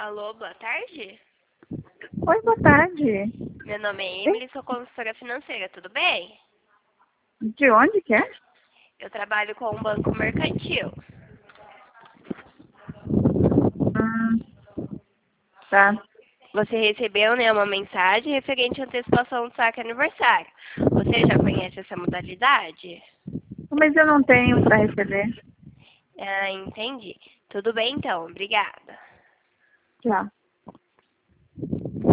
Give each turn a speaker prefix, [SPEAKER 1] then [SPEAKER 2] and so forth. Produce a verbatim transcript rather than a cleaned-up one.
[SPEAKER 1] Alô, boa tarde?
[SPEAKER 2] Oi, boa tarde.
[SPEAKER 1] Meu nome é Emily, sou consultora financeira, tudo bem?
[SPEAKER 2] De onde que é?
[SPEAKER 1] Eu trabalho com um banco mercantil.
[SPEAKER 2] Hum, tá.
[SPEAKER 1] Você recebeu, né, uma mensagem referente à antecipação do saque aniversário. Você já conhece essa modalidade?
[SPEAKER 2] Mas eu não tenho para receber.
[SPEAKER 1] Ah, entendi. Tudo bem então, obrigada.
[SPEAKER 2] Já.